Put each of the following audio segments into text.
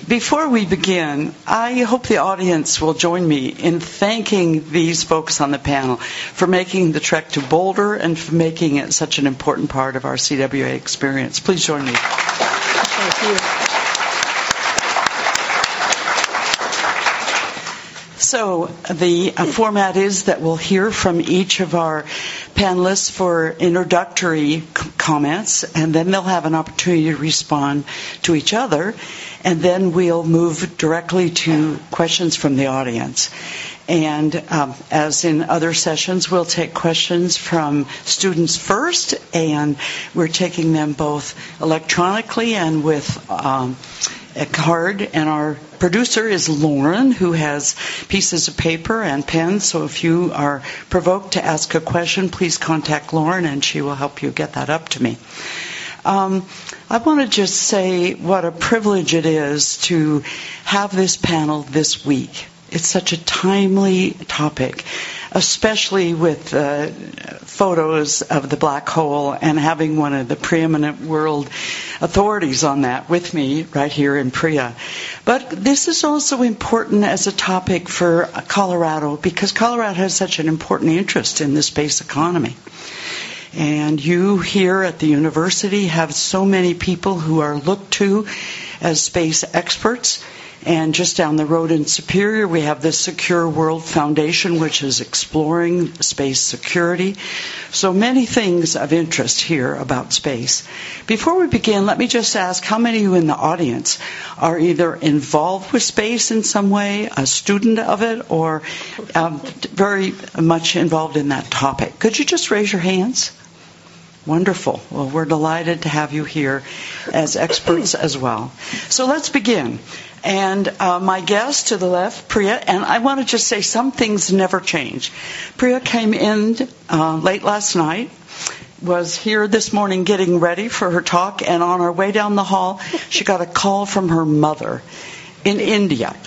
Before we begin, I hope the audience will join me in thanking these folks on the panel for making the trek to Boulder and for making it such an important part of our CWA experience. Please join me. Thank you. So the format is that we'll hear from each of our panelists for introductory comments, and then they'll have an opportunity to respond to each other, and then we'll move directly to questions from the audience. And as in other sessions, we'll take questions from students first, and we're taking them both electronically and with a card. And our producer is Lauren, who has pieces of paper and pens. So if you are provoked to ask a question, please contact Lauren, and she will help you get that up to me. I want to just say what a privilege it is to have this panel this week. It's such a timely topic, especially with photos of the black hole and having one of the preeminent world authorities on that with me right here in Priya. But this is also important as a topic for Colorado because Colorado has such an important interest in the space economy. And you here at the university have so many people who are looked to as space experts. And just down the road in Superior, we have the Secure World Foundation, which is exploring space security. So many things of interest here about space. Before we begin, let me just ask how many of you in the audience are either involved with space in some way, a student of it, or very much involved in that topic? Could you just raise your hands? Wonderful. Well, we're delighted to have you here as experts as well. So let's begin. And my guest to the left, Priya, and I want to just say some things never change. Priya came in late last night, was here this morning getting ready for her talk, and on our way down the hall, she got a call from her mother in India.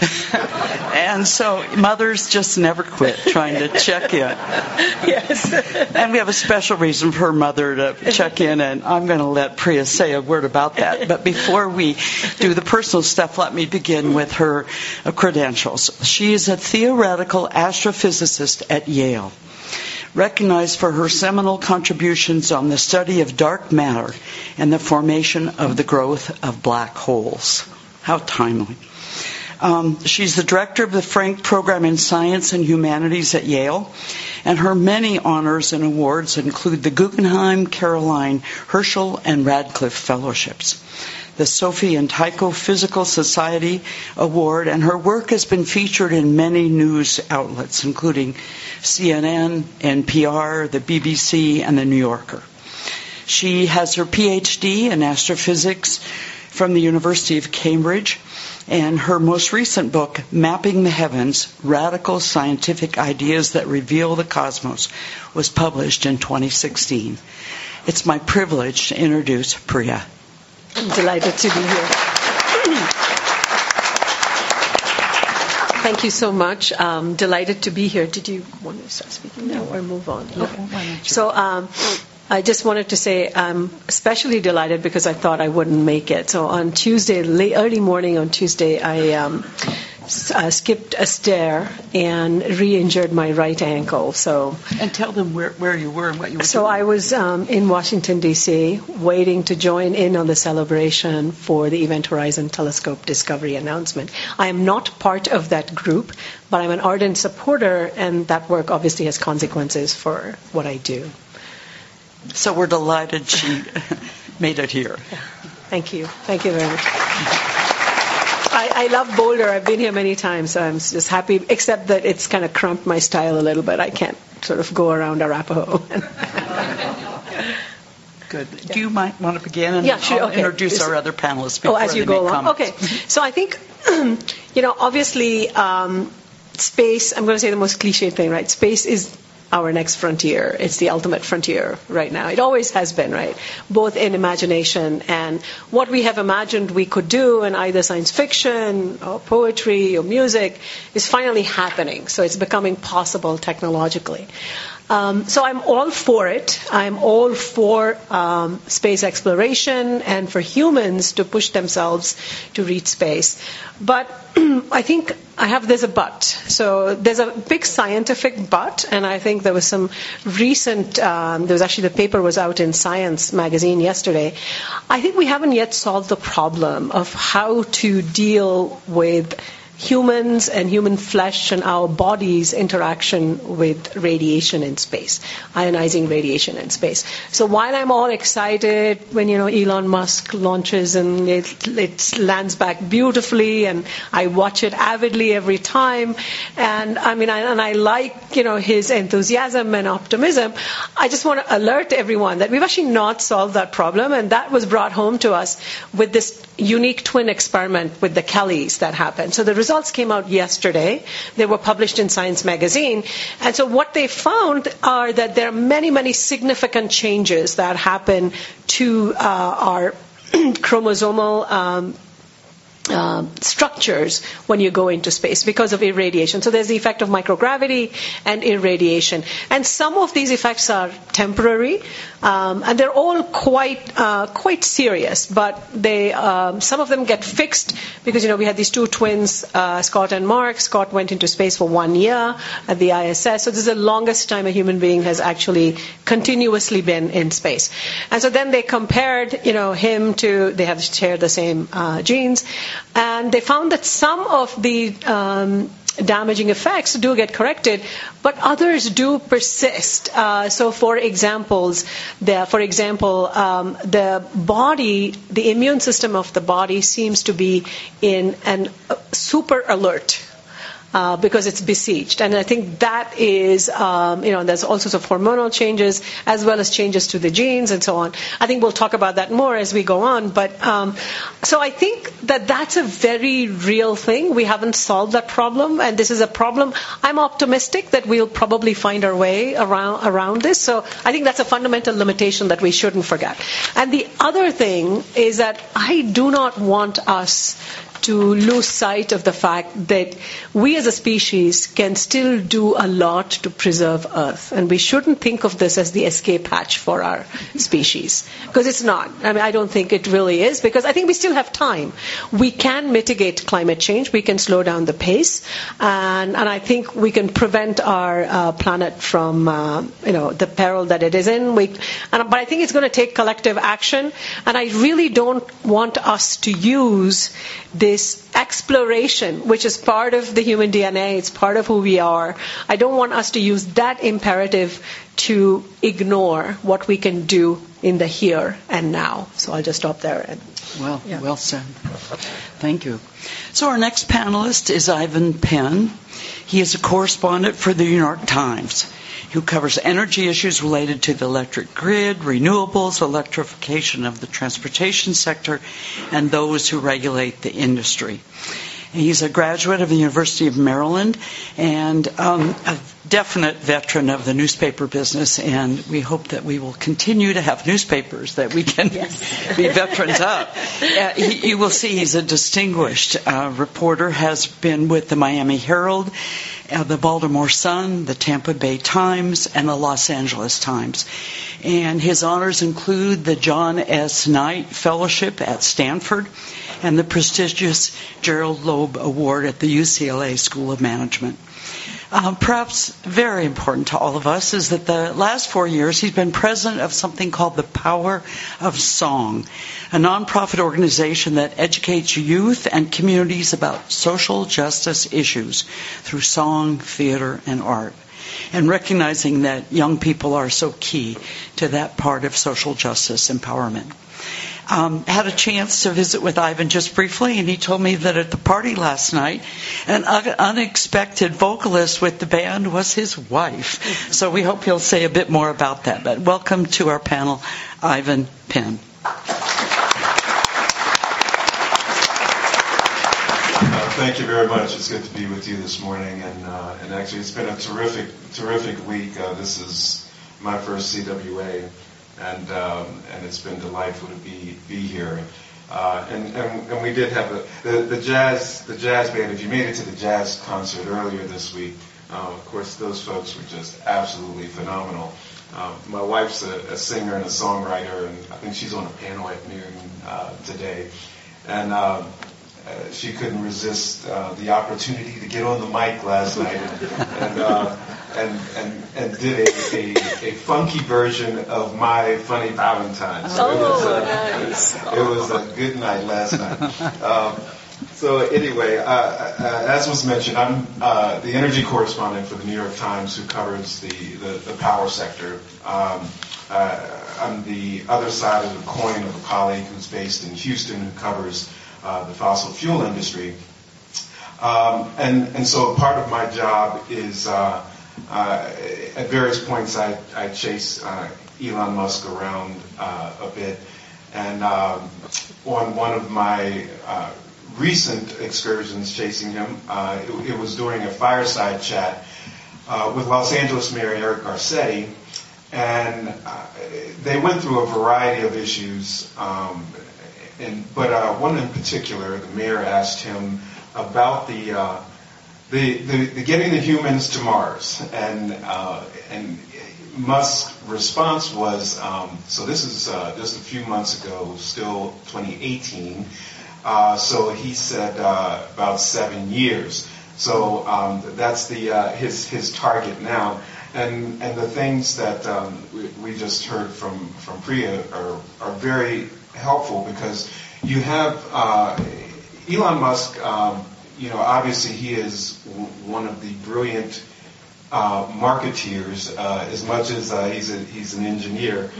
And so mothers just never quit trying to check in. Yes. And we have a special reason for her mother to check in, and I'm going to let Priya say a word about that. But before we do the personal stuff, let me begin with her credentials. She is a theoretical astrophysicist at Yale, recognized for her seminal contributions on the study of dark matter and the formation of the growth of black holes. How timely. She's the director of the Frank Program in Science and Humanities at Yale, and her many honors and awards include the Guggenheim, Caroline Herschel, and Radcliffe Fellowships, the Sophie and Tycho Physical Society Award, and her work has been featured in many news outlets, including CNN, NPR, the BBC, and the New Yorker. She has her PhD in astrophysics from the University of Cambridge, and her most recent book, Mapping the Heavens, Radical Scientific Ideas That Reveal the Cosmos, was published in 2016. It's my privilege to introduce Priya. I'm delighted to be here. Thank you so much. Delighted to be here. Did you want to start speaking now or move on? No. Okay. So I just wanted to say I'm especially delighted because I thought I wouldn't make it. So on Tuesday, early morning on Tuesday, I skipped a stair and re-injured my right ankle. And tell them where you were and what you were doing. So I was in Washington, D.C., waiting to join in on the celebration for the Event Horizon Telescope Discovery announcement. I am not part of that group, but I'm an ardent supporter, and that work obviously has consequences for what I do. So we're delighted she made it here. Thank you. Thank you very much. I love Boulder. I've been here many times, so I'm just happy, except that it's kind of cramped my style a little bit. I can't sort of go around Arapahoe. Good. Do you want to begin? And sure. I'll introduce our other panelists before as you they go make along. comments. Okay. So I think, obviously, space, I'm going to say the most cliche thing, right? Space is our next frontier. It's the ultimate frontier right now. It always has been, right? Both in imagination and what we have imagined we could do in either science fiction or poetry or music is finally happening. So it's becoming possible technologically. So I'm all for it. I'm all for space exploration and for humans to push themselves to reach space. But I think there's a but. So there's a big scientific but, and I think there was some recent, there was actually, the paper was out in Science magazine yesterday. I think we haven't yet solved the problem of how to deal with humans and human flesh and our body's interaction with radiation in space, ionizing radiation in space. So while I'm all excited when, Elon Musk launches and it lands back beautifully, and I watch it avidly every time, and I like, his enthusiasm and optimism, I just want to alert everyone that we've actually not solved that problem, and that was brought home to us with this unique twin experiment with the Kellys that happened. So the results came out yesterday. They were published in Science magazine. And so what they found are that there are many, many significant changes that happen to our chromosomal structures when you go into space because of irradiation. So there's the effect of microgravity and irradiation. And some of these effects are temporary, and they're all quite serious, but some of them get fixed because, we had these two twins, Scott and Mark. Scott went into space for 1 year at the ISS. So this is the longest time a human being has actually continuously been in space. And so then they compared, him to, they have shared the same genes, and they found that some of the damaging effects do get corrected, but others do persist. So, for example, the body, the immune system of the body seems to be in an super alert. Because it's besieged. And I think that is, there's all sorts of hormonal changes as well as changes to the genes and so on. I think we'll talk about that more as we go on. But so I think that's a very real thing. We haven't solved that problem, and this is a problem. I'm optimistic that we'll probably find our way around this. So I think that's a fundamental limitation that we shouldn't forget. And the other thing is that I do not want us to lose sight of the fact that we as a species can still do a lot to preserve Earth. And we shouldn't think of this as the escape hatch for our species. Because it's not. I don't think it really is, because I think we still have time. We can mitigate climate change. We can slow down the pace. And I think we can prevent our planet from, the peril that it is in. But I think it's going to take collective action. And I really don't want us to use this exploration, which is part of the human DNA, it's part of who we are. I don't want us to use that imperative to ignore what we can do in the here and now. So I'll just stop there. Well said. Thank you. So our next panelist is Ivan Penn. He is a correspondent for the New York Times, who covers energy issues related to the electric grid, renewables, electrification of the transportation sector, and those who regulate the industry. And he's a graduate of the University of Maryland and a definite veteran of the newspaper business, and we hope that we will continue to have newspapers that we can be veterans of. You will see he's a distinguished reporter, has been with the Miami Herald, the Baltimore Sun, the Tampa Bay Times, and the Los Angeles Times. And his honors include the John S. Knight Fellowship at Stanford and the prestigious Gerald Loeb Award at the UCLA School of Management. Perhaps very important to all of us is that the last 4 years he's been president of something called the Power of Song, a nonprofit organization that educates youth and communities about social justice issues through song, theater, and art. And recognizing that young people are so key to that part of social justice empowerment. Had a chance to visit with Ivan just briefly, and he told me that at the party last night, an unexpected vocalist with the band was his wife. So we hope he'll say a bit more about that. But welcome to our panel, Ivan Penn. Thank you very much. It's good to be with you this morning, and actually it's been a terrific week. This is my first CWA. And it's been delightful to be here. And we did have the jazz band. If you made it to the jazz concert earlier this week, Of course, those folks were just absolutely phenomenal. My wife's a singer and a songwriter, and I think she's on a panel at noon today. And she couldn't resist the opportunity to get on the mic last night and did a funky version of My Funny Valentine. So nice. It was a good night last night. So anyway, as was mentioned, I'm the energy correspondent for the New York Times who covers the power sector. I'm the other side of the coin of a colleague who's based in Houston who covers the fossil fuel industry. And so part of my job is at various points I chase Elon Musk around a bit. And on one of my recent excursions chasing him, it was during a fireside chat with Los Angeles Mayor Eric Garcetti, and they went through a variety of issues, but one in particular, the mayor asked him about the getting the humans to Mars, and Musk's response was, so this is just a few months ago, still 2018. So he said about 7 years. So that's his target now. And the things that we just heard from Priya are very helpful because you have Elon Musk. Obviously he is one of the brilliant marketeers as much as he's an engineer,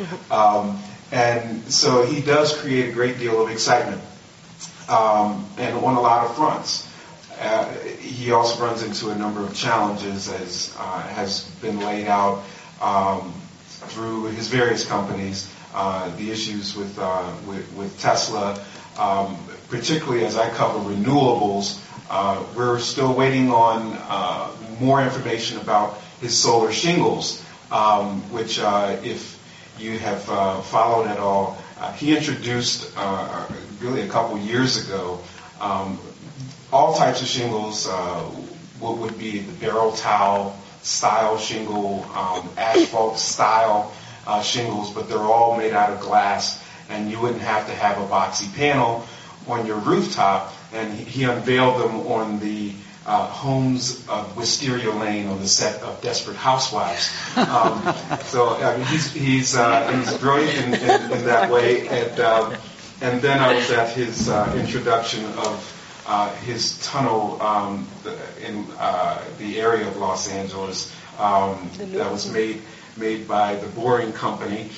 and so he does create a great deal of excitement. And on a lot of fronts. He also runs into a number of challenges, as has been laid out through his various companies. The issues with Tesla, particularly as I cover renewables, we're still waiting on more information about his solar shingles, which, if you have followed at all, he introduced really a couple years ago all types of shingles. What would be the barrel towel style shingle, asphalt style shingles, but they're all made out of glass, and you wouldn't have to have a boxy panel on your rooftop. And he unveiled them on the homes of Wisteria Lane on the set of Desperate Housewives. So he's brilliant in that way. And then I was at his introduction of his tunnel in the area of Los Angeles that was made by the Boring Company.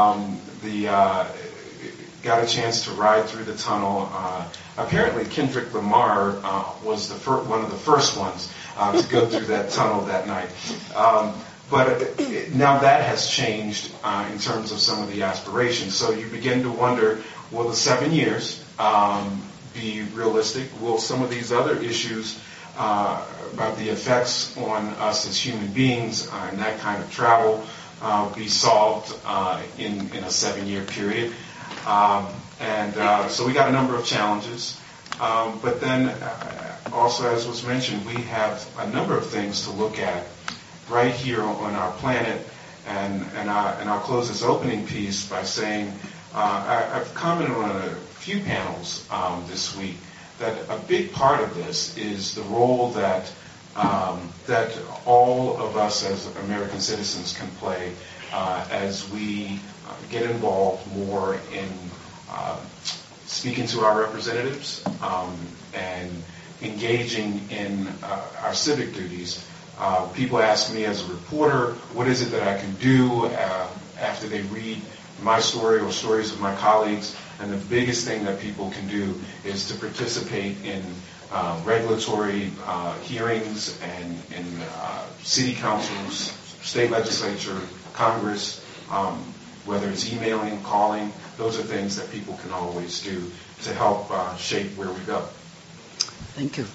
Got a chance to ride through the tunnel. Apparently, Kendrick Lamar was one of the first ones to go through that tunnel that night. But now that has changed in terms of some of the aspirations. So you begin to wonder, will the 7 years be realistic? Will some of these other issues about the effects on us as human beings and that kind of travel be solved in a 7-year period? So we got a number of challenges. But then also, as was mentioned, we have a number of things to look at right here on our planet. And I'll close this opening piece by saying I've commented on a few panels this week that a big part of this is the role that all of us as American citizens can play as we get involved more in speaking to our representatives and engaging in our civic duties. People ask me as a reporter, what is it that I can do after they read my story or stories of my colleagues? And the biggest thing that people can do is to participate in regulatory hearings and in city councils, state legislature, Congress, whether it's emailing, calling. Those are things that people can always do to help shape where we go. Thank you.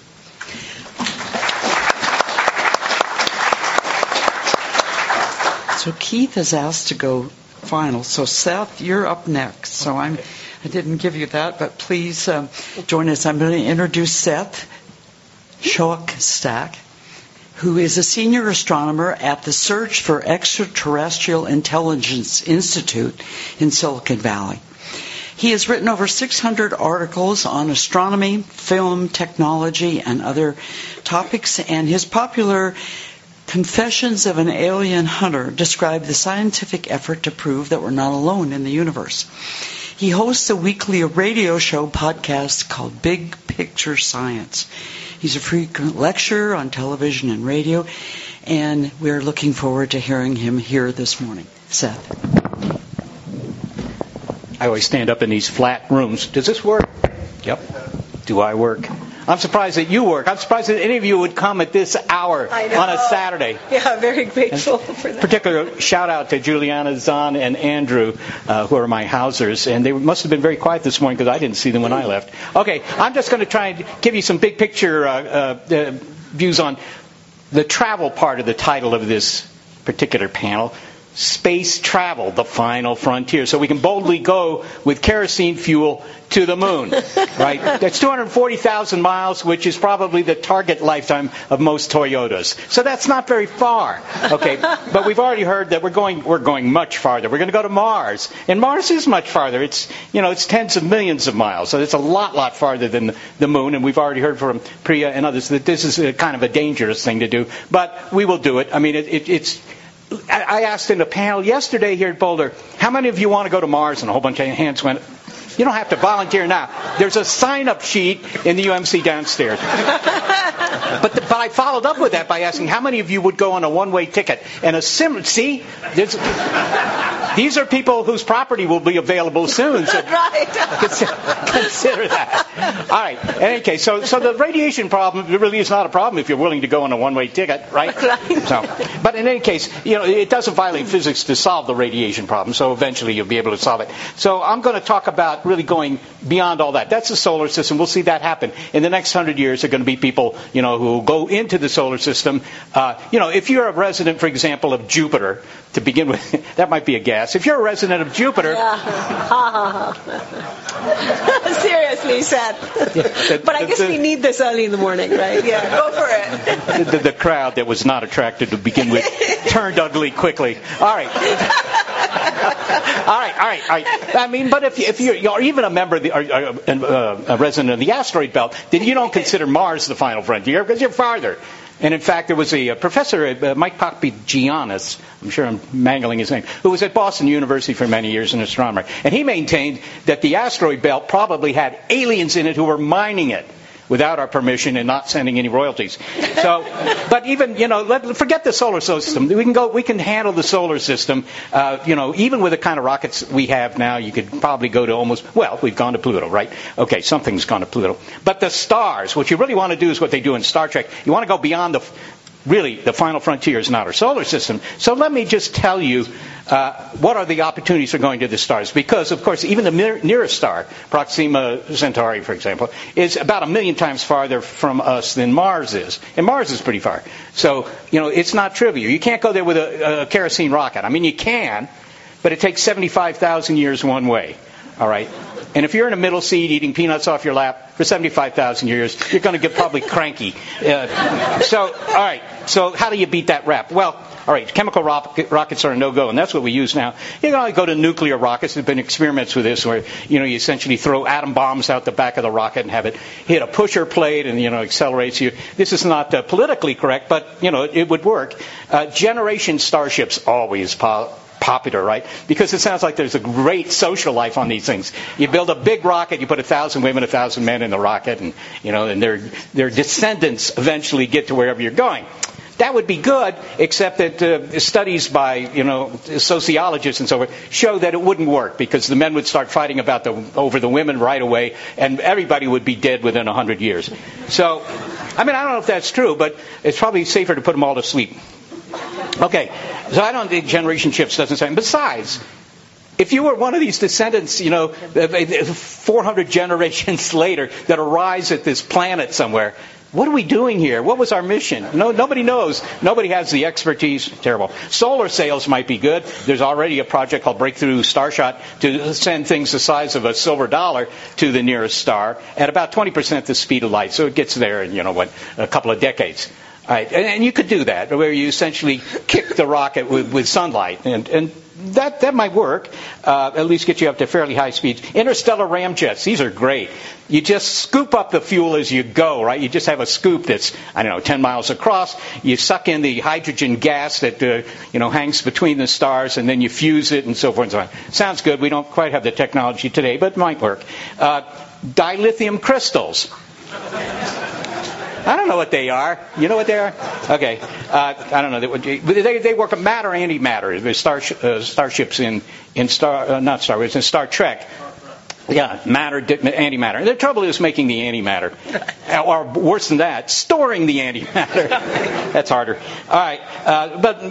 So Keith is asked to go final. So Seth, you're up next. So I didn't give you that, but please join us. I'm going to introduce Seth Shokstack. who is a senior astronomer at the Search for Extraterrestrial Intelligence Institute in Silicon Valley. He has written over 600 articles on astronomy, film, technology, and other topics, and his popular Confessions of an Alien Hunter describe the scientific effort to prove that we're not alone in the universe. He hosts a weekly radio show podcast called Big Picture Science. He's a frequent lecturer on television and radio, and we're looking forward to hearing him here this morning. Seth. I always stand up in these flat rooms. Does this work? Yep. Do I work? I'm surprised that you work. I'm surprised that any of you would come at this hour on a Saturday. Yeah, very grateful for that. Particular shout out to Juliana, Zahn, and Andrew, who are my housers. And they must have been very quiet this morning because I didn't see them when I left. Okay, I'm just going to try and give you some big picture views on the travel part of the title of this particular panel. Space travel, the final frontier. So we can boldly go with kerosene fuel to the moon, right? That's 240,000 miles, which is probably the target lifetime of most Toyotas. So that's not very far, okay? But we've already heard that we're going much farther. We're going to go to Mars, and Mars is much farther. It's tens of millions of miles, so it's a lot farther than the moon. And we've already heard from Priya and others that this is kind of a dangerous thing to do, but we will do it. I mean, it's. I asked in a panel yesterday here at Boulder, how many of you want to go to Mars? And a whole bunch of hands went. You don't have to volunteer now. There's a sign-up sheet in the UMC downstairs. But I followed up with that by asking how many of you would go on a one-way ticket and these are people whose property will be available soon. So Right. consider that. All right. In any case, so the radiation problem really is not a problem if you're willing to go on a one-way ticket, right? Right. But in any case, it doesn't violate physics to solve the radiation problem. So eventually you'll be able to solve it. So I'm going to talk about really going beyond all that. That's the solar system. We'll see that happen. In the next 100 years, there are going to be people, who go into the solar system. If you're a resident, for example, of Jupiter, to begin with, that might be a guess. If you're a resident of Jupiter... Seriously, Seth. But I guess we need this early in the morning, right? Yeah, go for it. The crowd that was not attracted to begin with turned ugly quickly. All right. All right. I mean, but if you're even a member of a resident of the asteroid belt, then you don't consider Mars the final frontier because you're farther. And in fact, there was a professor, Mike Papagiannis, I'm sure I'm mangling his name, who was at Boston University for many years, an astronomer. And he maintained that the asteroid belt probably had aliens in it who were mining it without our permission and not sending any royalties. So, but even, forget the solar system. We can handle the solar system, even with the kind of rockets we have now, you could probably go to we've gone to Pluto, right? Okay, something's gone to Pluto. But the stars, what you really want to do is what they do in Star Trek. You want to go beyond the final frontier is not our solar system. So let me just tell you what are the opportunities for going to the stars. Because, of course, even the nearest star, Proxima Centauri, for example, is about 1 million times farther from us than Mars is. And Mars is pretty far. So, it's not trivial. You can't go there with a kerosene rocket. I mean, you can, but it takes 75,000 years one way. All right? And if you're in a middle seat eating peanuts off your lap for 75,000 years, you're going to get probably cranky. All right. So how do you beat that rap? Well, all right, chemical rockets are a no-go, and that's what we use now. You can only go to nuclear rockets. There have been experiments with this where, you essentially throw atom bombs out the back of the rocket and have it hit a pusher plate and, accelerates you. This is not politically correct, but, it would work. Generation Starships always popular, right? Because it sounds like there's a great social life on these things. You build a big rocket, you put 1,000 women, 1,000 men in the rocket, and and their descendants eventually get to wherever you're going. That would be good, except that studies by sociologists and so forth show that it wouldn't work because the men would start fighting over the women right away, and everybody would be dead within 100 years. So, I don't know if that's true, but it's probably safer to put them all to sleep. Okay, so I don't think generation shifts doesn't say. Besides, if you were one of these descendants, 400 generations later that arise at this planet somewhere, what are we doing here? What was our mission? Nobody knows. Nobody has the expertise. Terrible. Solar sails might be good. There's already a project called Breakthrough Starshot to send things the size of a silver dollar to the nearest star at about 20% the speed of light. So it gets there in, a couple of decades. Right, and you could do that, where you essentially kick the rocket with sunlight, and that might work, at least get you up to fairly high speeds. Interstellar ramjets, these are great. You just scoop up the fuel as you go, right? You just have a scoop that's, 10 miles across. You suck in the hydrogen gas that, hangs between the stars, and then you fuse it and so forth and so on. Sounds good. We don't quite have the technology today, but it might work. Dilithium crystals. I don't know what they are. You know what they are? Okay. I don't know. They work matter, antimatter. There's starships in Star Trek. Yeah, matter, antimatter. The trouble is making the antimatter. Or worse than that, storing the antimatter. That's harder. All right. But,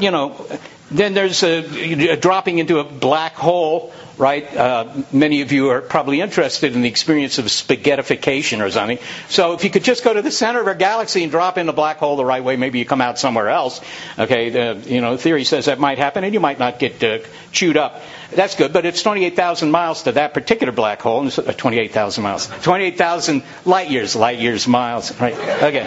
then there's dropping into a black hole, right? Many of you are probably interested in the experience of spaghettification or something. So if you could just go to the center of our galaxy and drop in a black hole the right way, maybe you come out somewhere else. Okay, theory says that might happen, and you might not get chewed up. That's good, but it's 28,000 miles to that particular black hole. 28,000 miles. 28,000 light years, miles. Right, okay.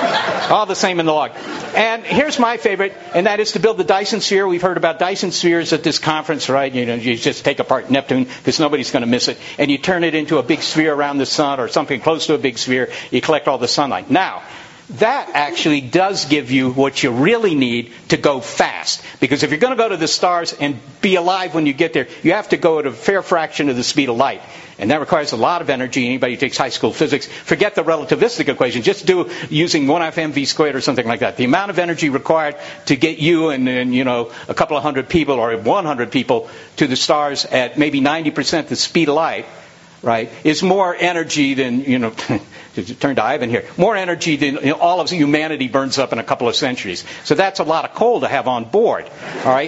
All the same in the log. And here's my favorite, and that is to build the Dyson sphere. We've heard about Dyson spheres at this conference, right? You just take apart Neptune, because nobody's going to miss it, and you turn it into a big sphere around the sun, or something close to a big sphere. You collect all the sunlight. Now, that actually does give you what you really need to go fast. Because if you're going to go to the stars and be alive when you get there, you have to go at a fair fraction of the speed of light. And that requires a lot of energy. Anybody who takes high school physics, forget the relativistic equation. Just do using 1/2 mv squared or something like that. The amount of energy required to get you and a couple of hundred people or 100 people to the stars at maybe 90% the speed of light, right, is more energy than, to turn to Ivan here, more energy than all of humanity burns up in a couple of centuries. So that's a lot of coal to have on board, all right?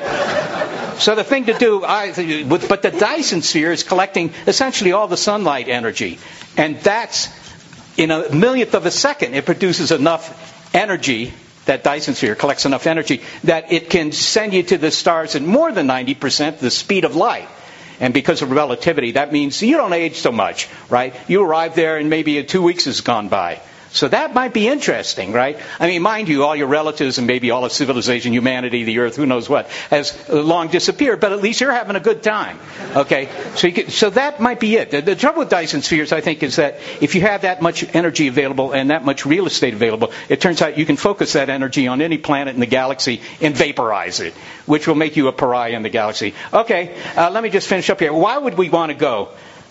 So the thing to do, but the Dyson sphere is collecting essentially all the sunlight energy. And that's, in a millionth of a second, it produces enough energy, that Dyson sphere collects enough energy, that it can send you to the stars at more than 90% the speed of light. And because of relativity, that means you don't age so much, right? You arrive there and maybe 2 weeks has gone by. So that might be interesting, right? I mean, mind you, all your relatives and maybe all of civilization, humanity, the earth, who knows what, has long disappeared, but at least you're having a good time, okay? So that might be it. The trouble with Dyson spheres, I think, is that if you have that much energy available and that much real estate available, it turns out you can focus that energy on any planet in the galaxy and vaporize it, which will make you a pariah in the galaxy. Okay, let me just finish up here. Why would we want to go?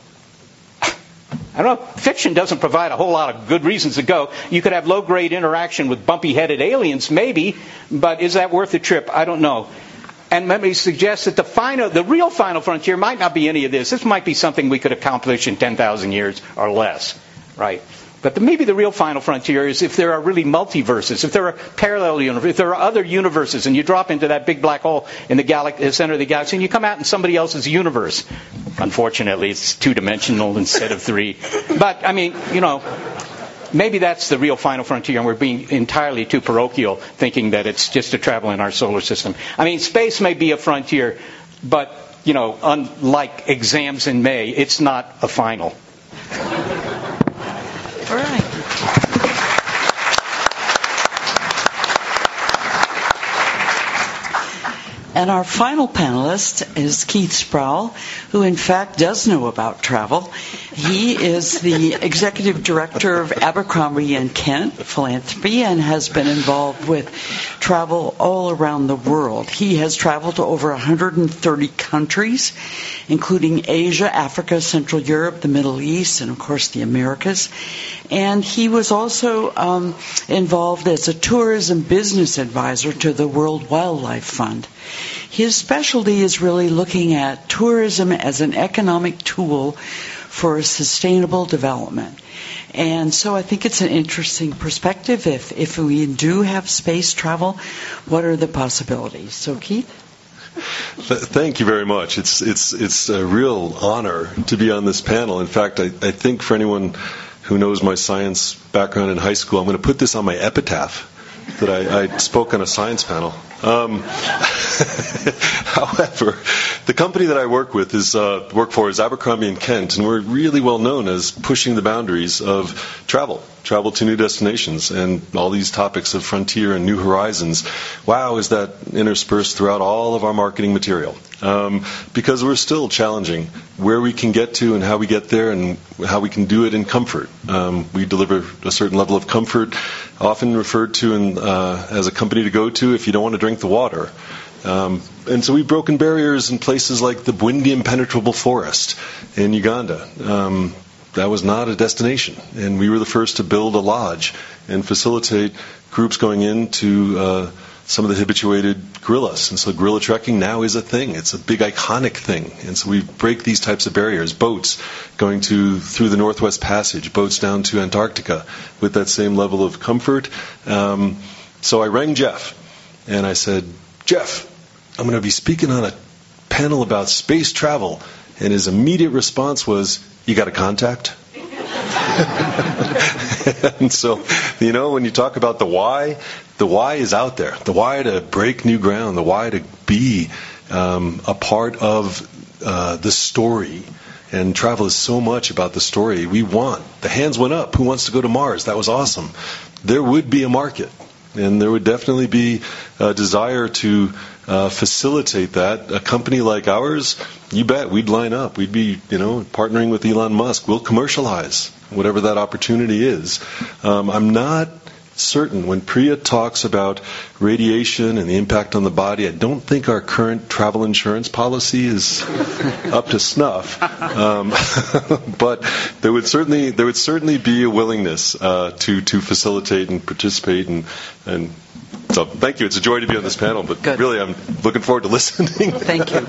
I don't know. Fiction doesn't provide a whole lot of good reasons to go. You could have low-grade interaction with bumpy-headed aliens, maybe, but is that worth the trip? I don't know. And let me suggest that the real final frontier might not be any of this. This might be something we could accomplish in 10,000 years or less, right? But maybe the real final frontier is if there are really multiverses, if there are parallel universes, if there are other universes, and you drop into that big black hole in the center of the galaxy, and you come out in somebody else's universe. Unfortunately, it's 2-dimensional instead of 3. But, I mean, maybe that's the real final frontier, and we're being entirely too parochial, thinking that it's just to travel in our solar system. I mean, space may be a frontier, but, unlike exams in May, it's not a final. All right. And our final panelist is Keith Sproul, who in fact does know about travel. He is the executive director of Abercrombie & Kent Philanthropy and has been involved with travel all around the world. He has traveled to over 130 countries, including Asia, Africa, Central Europe, the Middle East, and of course the Americas. And he was also involved as a tourism business advisor to the World Wildlife Fund. His specialty is really looking at tourism as an economic tool for sustainable development. And so I think it's an interesting perspective. If we do have space travel, what are the possibilities? So, Keith? Thank you very much. It's a real honor to be on this panel. In fact, I think for anyone who knows my science background in high school, I'm going to put this on my epitaph, that I spoke on a science panel. However, the company that I work for is Abercrombie & Kent, and we're really well known as pushing the boundaries of travel to new destinations, and all these topics of frontier and new horizons. Wow, is that interspersed throughout all of our marketing material? Because we're still challenging where we can get to and how we get there and how we can do it in comfort. We deliver a certain level of comfort, often referred to as a company to go to if you don't want to drink the water. And so we've broken barriers in places like the Bwindi Impenetrable Forest in Uganda. That was not a destination, and we were the first to build a lodge and facilitate groups going into some of the habituated gorillas. And so gorilla trekking now is a thing. It's a big iconic thing. And so we break these types of barriers. Boats going through the Northwest Passage, boats down to Antarctica with that same level of comfort. So I rang Jeff, and I said, Jeff, I'm going to be speaking on a panel about space travel. And his immediate response was, you got a contact? And so, when you talk about the why is out there. The why to break new ground, the why to be a part of the story. And travel is so much about the story. The hands went up. Who wants to go to Mars? That was awesome. There would be a market. And there would definitely be a desire to facilitate that. A company like ours, you bet, we'd line up. We'd be, partnering with Elon Musk. We'll commercialize whatever that opportunity is. I'm not certain when Priya talks about radiation and the impact on the body. I don't think our current travel insurance policy is up to snuff. But there would certainly be a willingness to facilitate and participate and so thank you. It's a joy to be on this panel, but Good. Really I'm looking forward to listening. Thank you.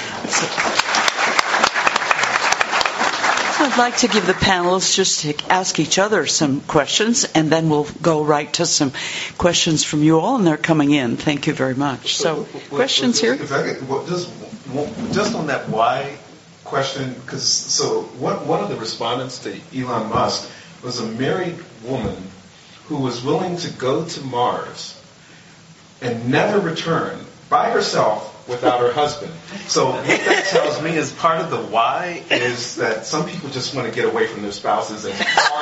I'd like to give the panelists just to ask each other some questions, and then we'll go right to some questions from you all, and they're coming in. Thank you very much. So, questions here? If I could, just on that why question, because one of the respondents to Elon Musk was a married woman who was willing to go to Mars and never return by herself without her husband. So what that tells me is part of the why is that some people just want to get away from their spouses as far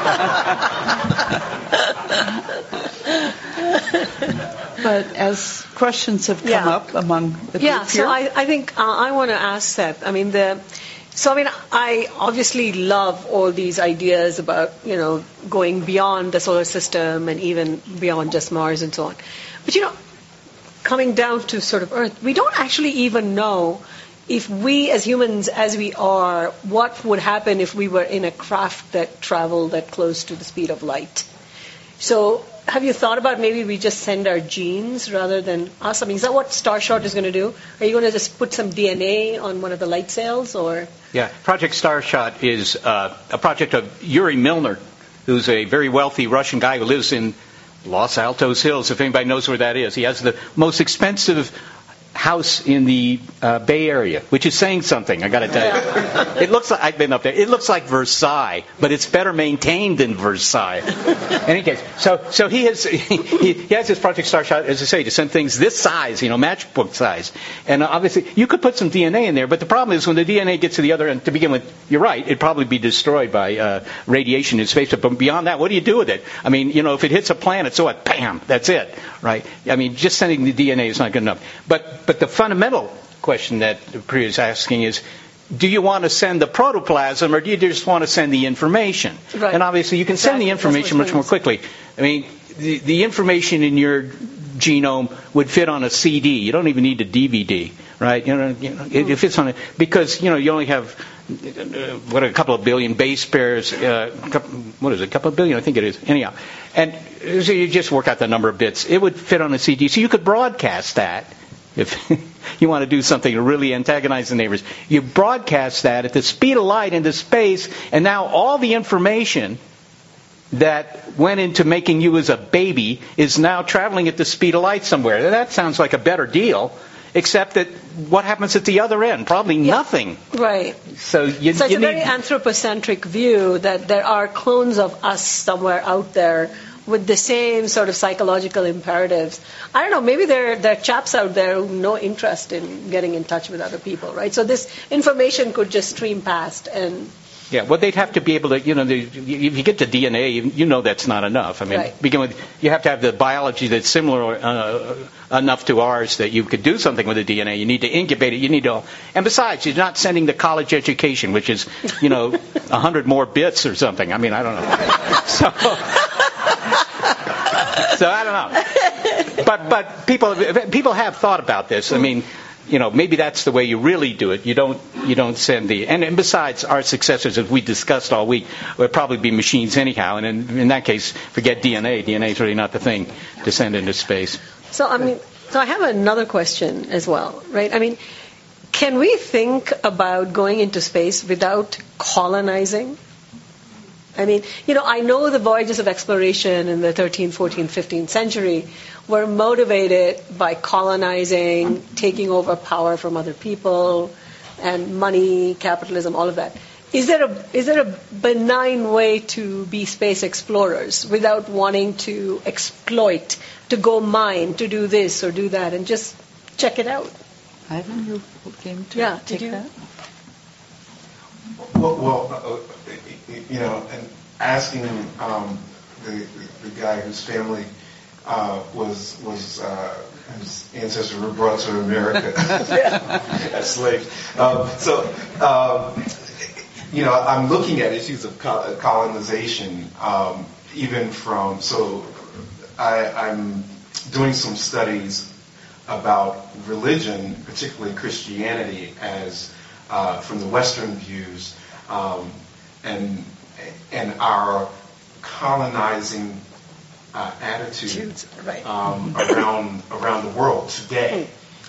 as possible. But as questions have come up among the group so here. I think I want to ask Seth. I obviously love all these ideas about, going beyond the solar system and even beyond just Mars and so on. But, coming down to sort of Earth, we don't actually even know if we as humans, as we are, what would happen if we were in a craft that traveled that close to the speed of light. So have you thought about maybe we just send our genes rather than us? Is that what Starshot is going to do? Are you going to just put some DNA on one of the light sails, or? Yeah, Project Starshot is a project of Yuri Milner, who's a very wealthy Russian guy who lives in Los Altos Hills, if anybody knows where that is. He has the most expensive house in the Bay Area, which is saying something, I got to tell you. It looks like, I've been up there, it looks like Versailles, but it's better maintained than Versailles. In any case, so he has this Project Starshot, as I say, to send things this size, matchbook size. And obviously, you could put some DNA in there, but the problem is when the DNA gets to the other end, to begin with, you're right, it'd probably be destroyed by radiation in space. But beyond that, what do you do with it? If it hits a planet, so what? Bam, that's it, right? Just sending the DNA is not good enough. But the fundamental question that Priya is asking is, do you want to send the protoplasm or do you just want to send the information? Right. And obviously you can send the information much more quickly. The information in your genome would fit on a CD. You don't even need a DVD, right? It fits on it because, you only have a couple of billion base pairs, a couple of billion? I think it is. Anyhow. And so you just work out the number of bits. It would fit on a CD. So you could broadcast that. If you want to do something to really antagonize the neighbors, you broadcast that at the speed of light into space, and now all the information that went into making you as a baby is now traveling at the speed of light somewhere. That sounds like a better deal, except that what happens at the other end? Probably nothing. Right. So it's a very anthropocentric view that there are clones of us somewhere out there with the same sort of psychological imperatives. I don't know, maybe there are chaps out there who have no interest in getting in touch with other people, right? So this information could just stream past and... Yeah, well, they'd have to be able to, if you get to DNA, you know that's not enough. I mean, Right. begin with, you have to have the biology that's similar enough to ours that you could do something with the DNA. You need to incubate it. You need to, and besides, you're not sending the college education, which is, 100 more bits or something. I mean, I don't know. So I don't know. But people have thought about this. I mean, maybe that's the way you really do it. You don't send the... And besides, our successors, as we discussed all week, would probably be machines anyhow. And in that case, forget DNA. DNA is really not the thing to send into space. So I have another question as well, right? I mean, can we think about going into space without colonizing? I mean, I know the voyages of exploration in the 13th, 14th, 15th century were motivated by colonizing, taking over power from other people, and money, capitalism, all of that. Is there a benign way to be space explorers without wanting to exploit, to go mine, to do this or do that, and just check it out? Ivan, you came to take that? Well, and asking the guy whose family his ancestors were brought to America as slaves. I'm looking at issues of colonization, even from. So, I'm doing some studies about religion, particularly Christianity, as from the Western views, and our colonizing attitude around the world today,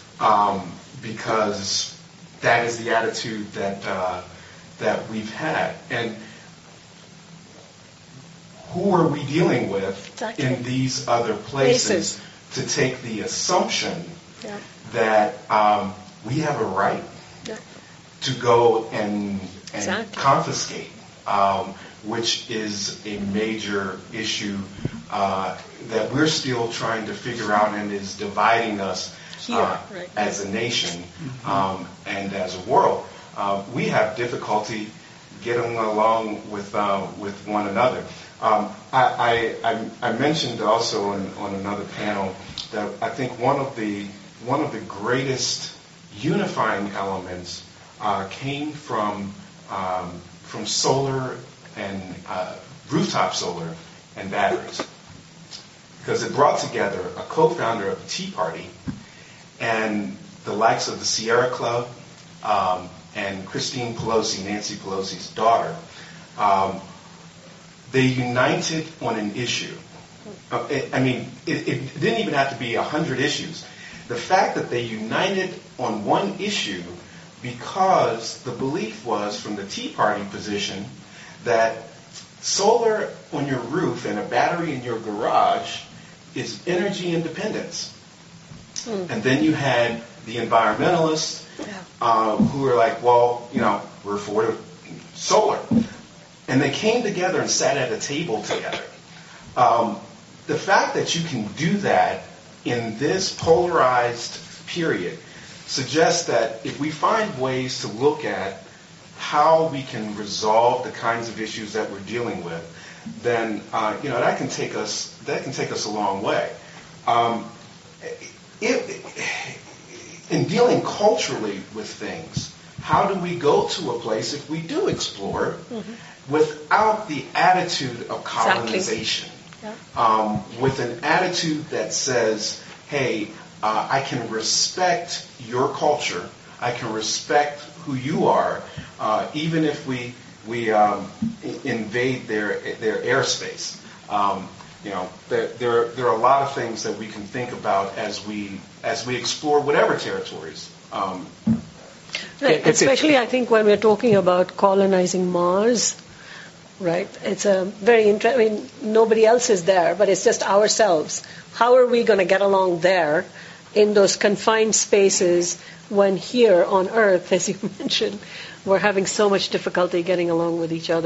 because that is the attitude that we've had. And who are we dealing with in these other places to take the assumption that we have a right to go and confiscate, which is a major issue that we're still trying to figure out and is dividing us as a nation and as a world. We have difficulty getting along with one another. I mentioned also on another panel that I think one of the greatest unifying elements came from solar and rooftop solar and batteries, because it brought together a co-founder of the Tea Party and the likes of the Sierra Club and Christine Pelosi, Nancy Pelosi's daughter. They united on an issue. It didn't even have to be 100 issues. The fact that they united on one issue because the belief was from the Tea Party position that solar on your roof and a battery in your garage is energy independence. And then you had the environmentalists who were like, well, we're for solar. And they came together and sat at a table together. The fact that you can do that in this polarized period suggests that if we find ways to look at how we can resolve the kinds of issues that we're dealing with, then that can take us a long way. In dealing culturally with things, how do we go to a place if we do explore without the attitude of colonization? With an attitude that says, hey, I can respect your culture, I can respect who you are, even if we invade their airspace. There are a lot of things that we can think about as we explore whatever territories. Right. Especially, I think, when we're talking about colonizing Mars, right? It's a very interesting. Nobody else is there, but it's just ourselves. How are we going to get along there in those confined spaces when here on Earth, as you mentioned, we're having so much difficulty getting along with each other?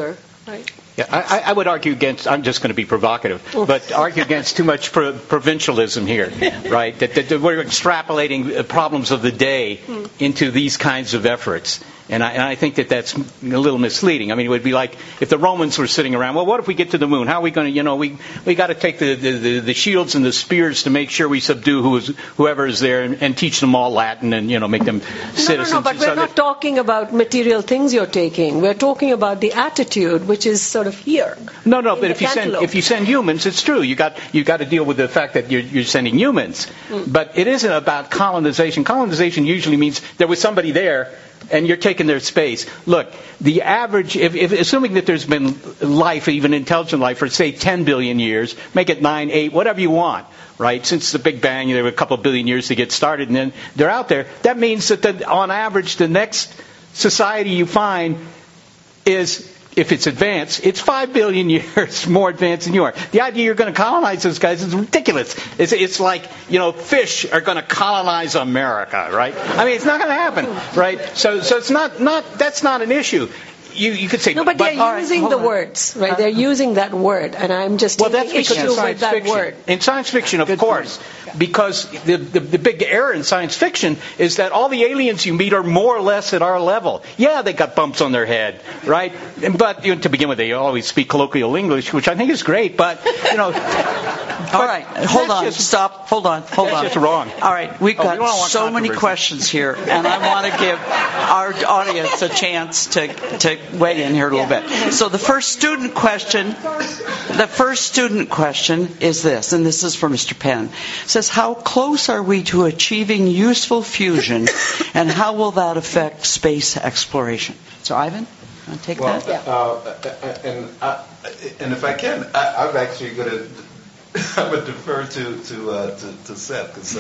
right? Yeah, I would argue against, I'm just going to be provocative, but argue against too much provincialism here, right? That we're extrapolating problems of the day into these kinds of efforts. And I think that that's a little misleading. I mean, it would be like if the Romans were sitting around, well, what if we get to the moon? How are we going to, we got to take the shields and the spears to make sure we subdue whoever is there and teach them all Latin and, make them citizens. No, but we're not talking about material things you're taking. We're talking about the attitude, which is sort of here. No, but if you send humans, it's true. You got to deal with the fact that you're sending humans. But it isn't about colonization. Colonization usually means there was somebody there and you're taking their space. Look, the average, if assuming that there's been life, even intelligent life, for say 10 billion years, make it 9, 8, whatever you want, right? Since the Big Bang, there were a couple of billion years to get started, and then they're out there. That means that on average, the next society you find is, if it's advanced, it's 5 billion years more advanced than you are. The idea you're going to colonize those guys is ridiculous. It's like, fish are going to colonize America, right? I mean, it's not going to happen, right? So it's not that's not an issue. You could say... No, but they're using the words, right? They're using that word, and I'm just taking issue with that word. In science fiction, of course, because the big error in science fiction is that all the aliens you meet are more or less at our level. Yeah, they got bumps on their head, right? But to begin with, they always speak colloquial English, which I think is great, but, All right, hold on, stop, hold on. That's just wrong. All right, we've got so many questions here, and I want to give our audience a chance to weigh in here a little bit. So the first student question is this, and this is for Mr. Penn. It says, how close are we to achieving useful fusion, and how will that affect space exploration? So Ivan, want to take that? And if I can, I'm actually going to... I would defer to Seth because.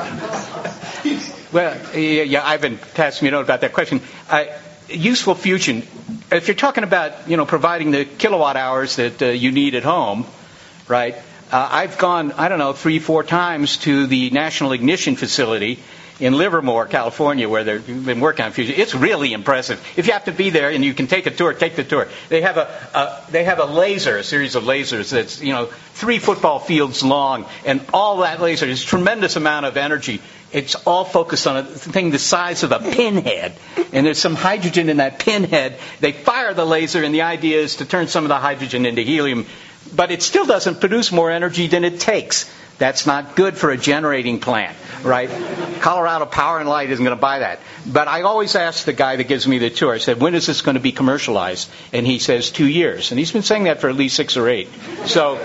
Well, Ivan passed me a note about that question. Useful fusion. If you're talking about providing the kilowatt hours that you need at home, right? I've gone 3-4 times to the National Ignition Facility in Livermore, California, where they've been working on fusion. It's really impressive. If you have to be there and you can take a tour, take the tour. They have a laser, a series of lasers that's 3 football fields long, and all that laser is a tremendous amount of energy. It's all focused on a thing the size of a pinhead, and there's some hydrogen in that pinhead. They fire the laser, and the idea is to turn some of the hydrogen into helium, but it still doesn't produce more energy than it takes. That's not good for a generating plant, right? Colorado Power and Light isn't going to buy that. But I always ask the guy that gives me the tour, I said, when is this going to be commercialized? And he says 2 years. And he's been saying that for at least 6 or 8. So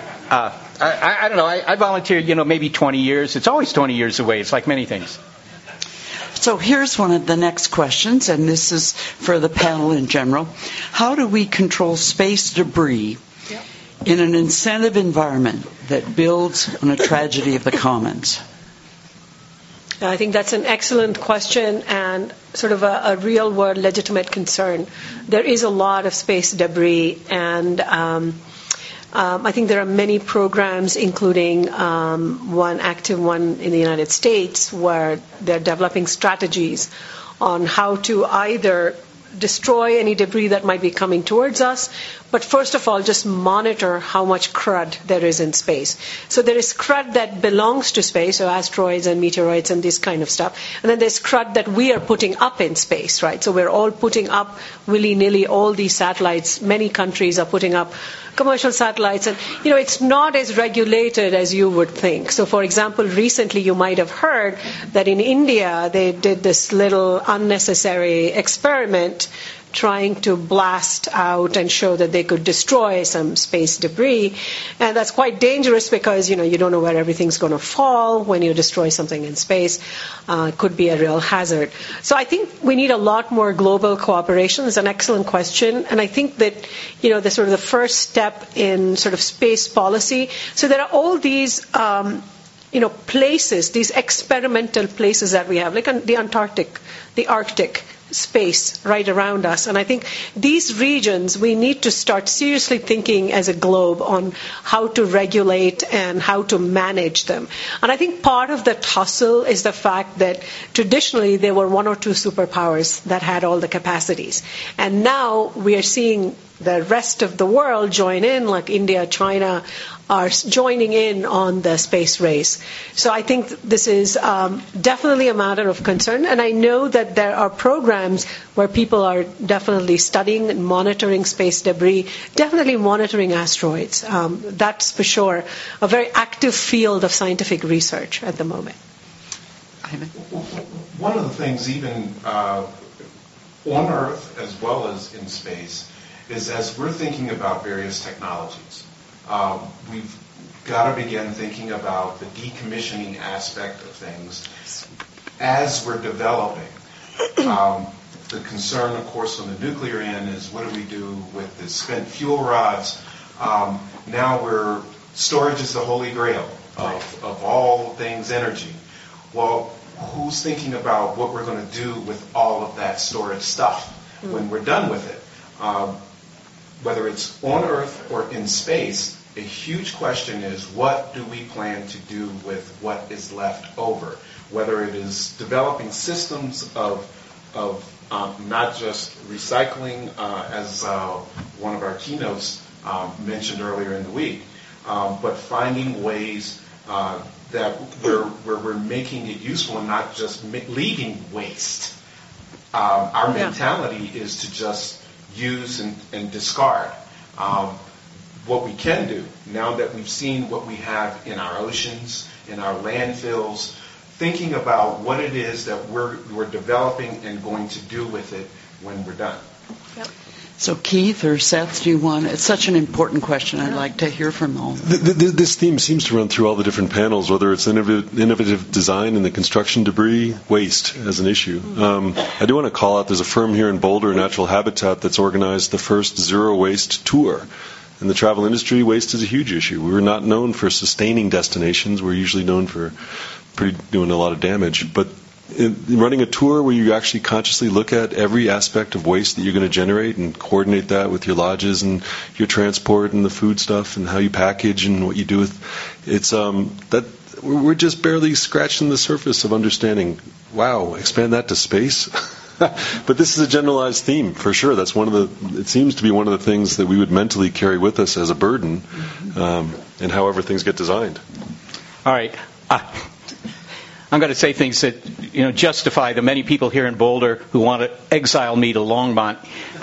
I don't know. I volunteered, maybe 20 years. It's always 20 years away. It's like many things. So here's one of the next questions, and this is for the panel in general. How do we control space debris in an incentive environment that builds on a tragedy of the commons? I think that's an excellent question and sort of a real-world legitimate concern. There is a lot of space debris, and I think there are many programs, including one active one in the United States, where they're developing strategies on how to either destroy any debris that might be coming towards us, but first of all, just monitor how much crud there is in space. So there is crud that belongs to space, so asteroids and meteoroids and this kind of stuff. And then there's crud that we are putting up in space, right? So we're all putting up willy-nilly all these satellites. Many countries are putting up commercial satellites, and it's not as regulated as you would think. So for example, recently you might have heard that in India they did this little unnecessary experiment trying to blast out and show that they could destroy some space debris. And that's quite dangerous because, you don't know where everything's going to fall when you destroy something in space. It could be a real hazard. So I think we need a lot more global cooperation. It's an excellent question. And I think that, the sort of the first step in sort of space policy. So there are all these, places, these experimental places that we have, like the Arctic space right around us. And I think these regions, we need to start seriously thinking as a globe on how to regulate and how to manage them. And I think part of the tussle is the fact that traditionally there were 1 or 2 superpowers that had all the capacities. And now we are seeing the rest of the world join in, like India, China, are joining in on the space race. So I think this is definitely a matter of concern, and I know that there are programs where people are definitely studying and monitoring space debris, definitely monitoring asteroids. That's for sure a very active field of scientific research at the moment. One of the things, even on Earth as well as in space, is as we're thinking about various technologies, we've got to begin thinking about the decommissioning aspect of things as we're developing. The concern, of course, on the nuclear end is what do we do with the spent fuel rods? Now storage is the holy grail of all things energy. Well, who's thinking about what we're going to do with all of that storage stuff when we're done with it? Whether it's on Earth or in space, a huge question is what do we plan to do with what is left over? Whether it is developing systems of not just recycling, as one of our keynotes mentioned earlier in the week, but finding ways that where we're making it useful and not just leaving waste. Our mentality is to just use and discard. What we can do, now that we've seen what we have in our oceans, in our landfills, thinking about what it is that we're developing and going to do with it when we're done. Yep. So Keith or Seth, it's such an important question. I'd like to hear from all. This theme seems to run through all the different panels, whether it's innovative design in the construction debris, waste as an issue. I do want to call out, there's a firm here in Boulder, Natural Habitat, that's organized the first zero waste tour. In the travel industry, waste is a huge issue. We're not known for sustaining destinations. We're usually known for doing a lot of damage. But running a tour where you actually consciously look at every aspect of waste that you're going to generate and coordinate that with your lodges and your transport and the food stuff and how you package and what you do with it's that we're just barely scratching the surface of understanding. Wow, expand that to space. But this is a generalized theme for sure. That's it seems to be one of the things that we would mentally carry with us as a burden, and however things get designed. All right. I'm going to say things that justify the many people here in Boulder who want to exile me to Longmont.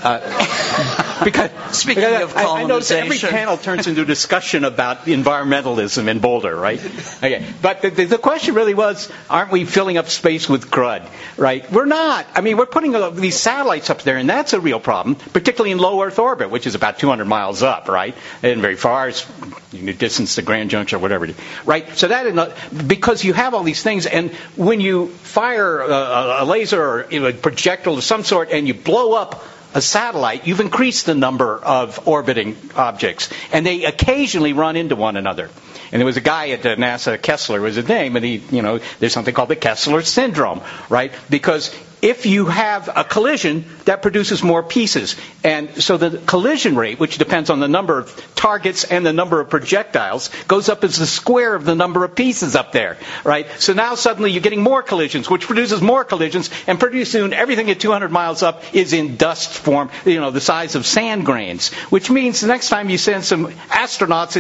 Because Speaking of colonization, I notice every panel turns into a discussion about environmentalism in Boulder, right? Okay. But the question really was, aren't we filling up space with crud, right? We're not. I mean, we're putting these satellites up there, and that's a real problem, particularly in low Earth orbit, which is about 200 miles up, right? And very far, it's distance to Grand Junction or whatever it is, right? So because you have all these things, and when you fire a laser or a projectile of some sort and you blow up a satellite, you've increased the number of orbiting objects, and they occasionally run into one another. And there was a guy at NASA, Kessler was his name, and there's something called the Kessler syndrome, right? Because if you have a collision, that produces more pieces. And so the collision rate, which depends on the number of targets and the number of projectiles, goes up as the square of the number of pieces up there, right? So now suddenly you're getting more collisions, which produces more collisions, and pretty soon everything at 200 miles up is in dust form, the size of sand grains, which means the next time you send some astronauts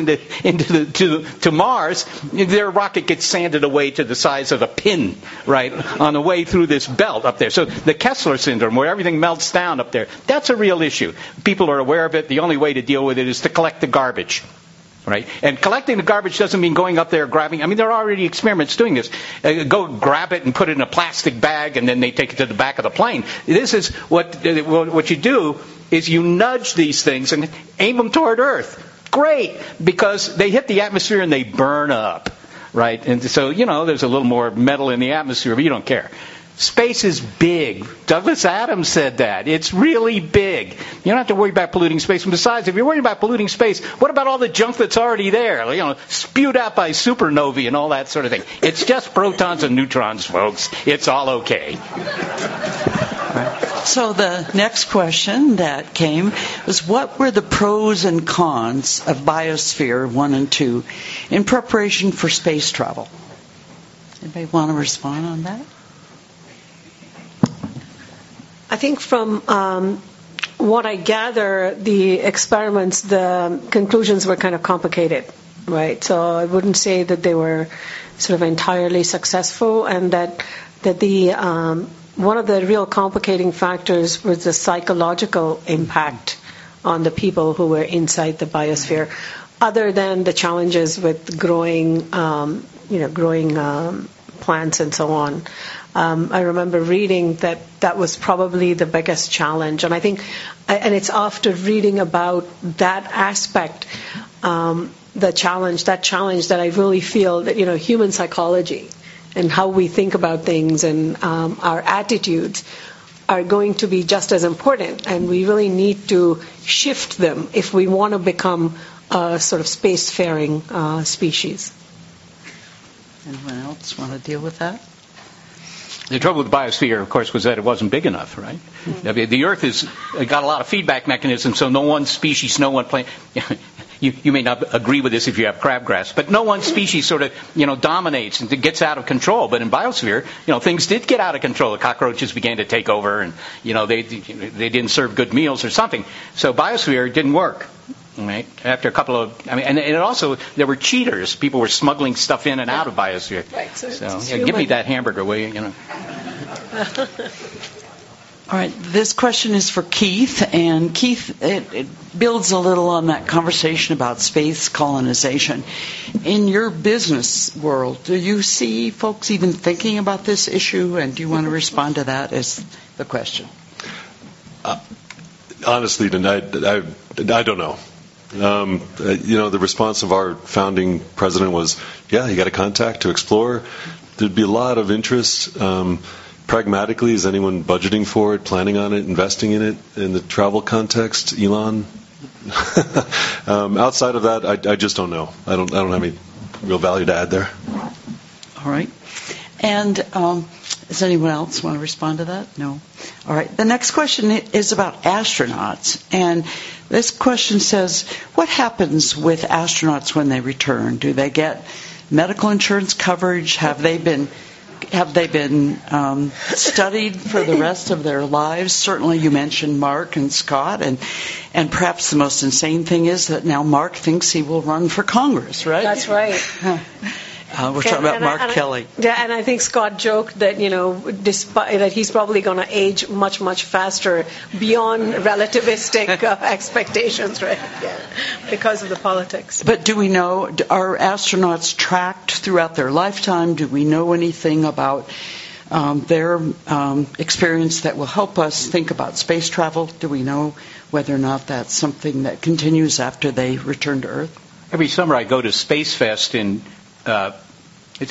to Mars, their rocket gets sanded away to the size of a pin, right, on the way through this belt up there. So the Kessler syndrome, where everything melts down up there, that's a real issue. People are aware of it. The only way to deal with it is to collect the garbage. Right? And collecting the garbage doesn't mean going up there grabbing. I mean, there are already experiments doing this. Go grab it and put it in a plastic bag, and then they take it to the back of the plane. This is what you do is you nudge these things and aim them toward Earth. Great, because they hit the atmosphere and they burn up. Right? And so, there's a little more metal in the atmosphere, but you don't care. Space is big. Douglas Adams said that. It's really big. You don't have to worry about polluting space. And besides, if you're worried about polluting space, what about all the junk that's already there? Spewed out by supernovae and all that sort of thing. It's just protons and neutrons, folks. It's all okay. So the next question that came was, what were the pros and cons of Biosphere 1 and 2 in preparation for space travel? Anybody want to respond on that? I think from what I gather, the experiments, the conclusions were kind of complicated, right? So I wouldn't say that they were sort of entirely successful, and that the one of the real complicating factors was the psychological impact on the people who were inside the biosphere, other than the challenges with growing plants and so on. I remember reading that was probably the biggest challenge, and I think, and it's after reading about that aspect, that challenge that I really feel that human psychology and how we think about things and our attitudes are going to be just as important, and we really need to shift them if we want to become a sort of spacefaring species. Anyone else want to deal with that? The trouble with the biosphere, of course, was that it wasn't big enough, right? I mean, the Earth has got a lot of feedback mechanisms, so no one species, no one plant. You may not agree with this if you have crabgrass, but no one species sort of, dominates and gets out of control. But in biosphere, things did get out of control. The cockroaches began to take over, and they didn't serve good meals or something. So biosphere didn't work. Right. After a couple of, and it also, there were cheaters. People were smuggling stuff in and out of biosphere. Right. So give me that hamburger, will you? All right. This question is for Keith, and Keith, it builds a little on that conversation about space colonization. In your business world, do you see folks even thinking about this issue, and do you want to respond to that as the question? Honestly, I don't know. The response of our founding president was, you got to contact to explore. There'd be a lot of interest. Pragmatically, is anyone budgeting for it, planning on it, investing in it in the travel context? Elon? Outside of that, I just don't know. I don't have any real value to add there. All right. And does anyone else want to respond to that? No. All right. The next question is about astronauts. And this question says, what happens with astronauts when they return? Do they get medical insurance coverage? Have they been studied for the rest of their lives? Certainly you mentioned Mark and Scott, and perhaps the most insane thing is that now Mark thinks he will run for Congress, right? That's right. We're talking about Mark Kelly. And I think Scott joked that, despite that he's probably going to age much, much faster beyond relativistic expectations, right? Yeah, because of the politics. But do we know, are astronauts tracked throughout their lifetime? Do we know anything about their experience that will help us think about space travel? Do we know whether or not that's something that continues after they return to Earth? Every summer I go to Space Fest it's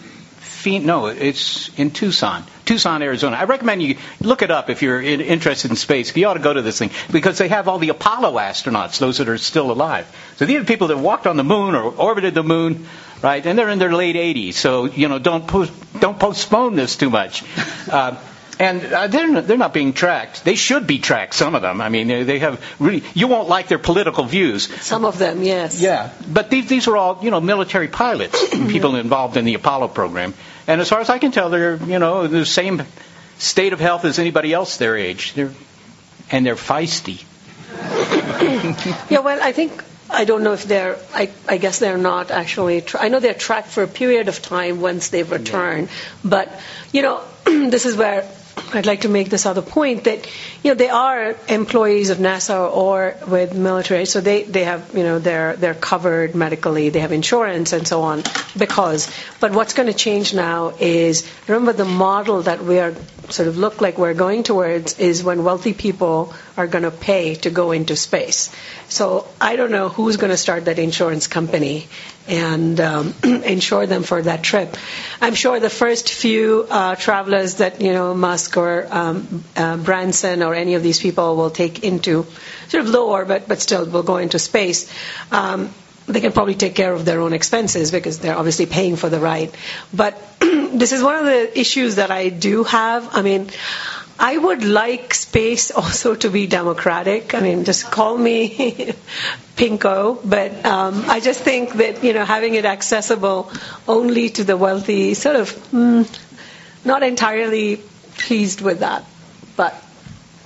in Tucson, Arizona. I recommend you look it up if you're interested in space. You ought to go to this thing because they have all the Apollo astronauts, those that are still alive. So these are people that walked on the moon or orbited the moon, right? And they're in their late 80s. So don't postpone this too much. And they're not being tracked. They should be tracked, some of them. I mean, they have really, you won't like their political views. Some of them, yes. Yeah. But these are all, military pilots, people involved in the Apollo program. And as far as I can tell, they're, in the same state of health as anybody else their age. They're feisty. Yeah, well, I don't know if I guess they're not actually, I know they're tracked for a period of time once they've returned. But, this is where I'd like to make this other point that, they are employees of NASA or with military, so they have, they're covered medically, they have insurance and so on but what's going to change now is, remember the model that we are sort of look like we're going towards is when wealthy people are going to pay to go into space. So I don't know who's going to start that insurance company and insure them for that trip. I'm sure the first few travelers that, Musk or Branson or any of these people will take into sort of low orbit, but still will go into space. They can probably take care of their own expenses because they're obviously paying for the ride. But this is one of the issues that I do have. I mean, I would like space also to be democratic. I mean, just call me pinko. But I just think that, having it accessible only to the wealthy, sort of not entirely pleased with that. But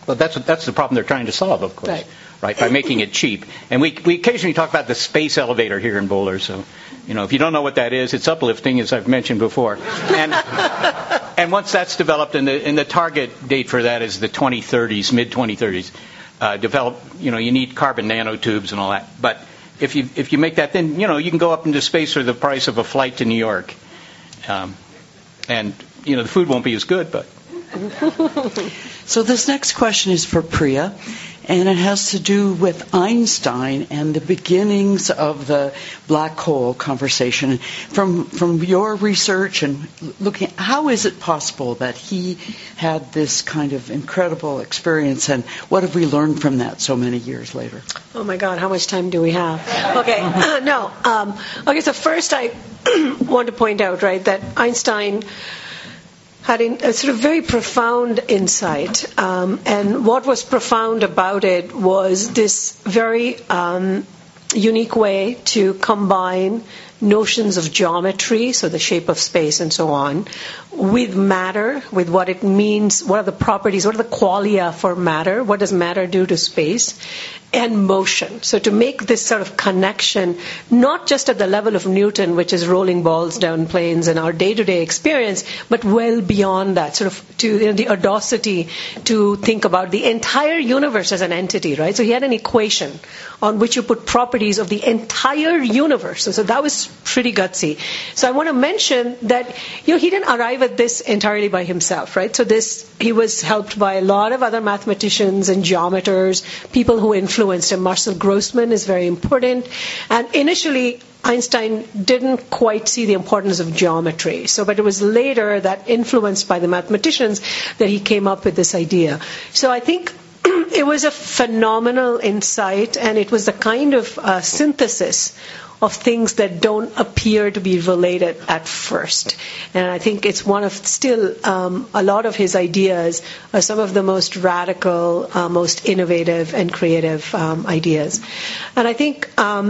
Well, that's the problem they're trying to solve, of course, right? By making it cheap. And we occasionally talk about the space elevator here in Boulder. So, if you don't know what that is, it's uplifting, as I've mentioned before. And once that's developed, and the target date for that is the 2030s, mid 2030s. You need carbon nanotubes and all that. But if you make that, then you can go up into space for the price of a flight to New York. And the food won't be as good, but. So this next question is for Priya, and it has to do with Einstein and the beginnings of the black hole conversation. From your research and looking, how is it possible that he had this kind of incredible experience, and what have we learned from that so many years later? Oh my God, how much time do we have? Okay, Okay, so first I want to point out, right, that Einstein had a sort of very profound insight. And what was profound about it was this very unique way to combine notions of geometry, so the shape of space and so on, with matter, with what it means, what are the properties, what are the qualia for matter, what does matter do to space, and motion. So to make this sort of connection, not just at the level of Newton, which is rolling balls down planes in our day-to-day experience, but well beyond that, sort of to the audacity to think about the entire universe as an entity, right? So he had an equation on which you put properties of the entire universe. So that was pretty gutsy. So I want to mention that, he didn't arrive at this entirely by himself, right? So he was helped by a lot of other mathematicians and geometers, people who influenced him. Marcel Grossman is very important. And initially, Einstein didn't quite see the importance of geometry. But it was later that, influenced by the mathematicians, that he came up with this idea. So I think it was a phenomenal insight, and it was the kind of synthesis of things that don't appear to be related at first. And I think it's one of still a lot of his ideas are some of the most radical, most innovative and creative ideas. And I think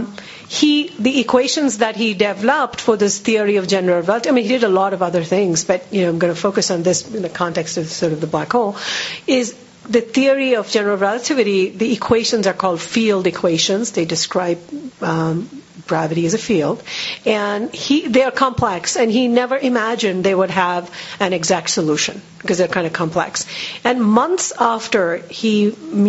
the equations that he developed for this theory of general relativity, he did a lot of other things, but I'm going to focus on this in the context of sort of the black hole, is the theory of general relativity. The equations are called field equations. They describe gravity as a field, and they are complex, and he never imagined they would have an exact solution because they're kind of complex. And months after he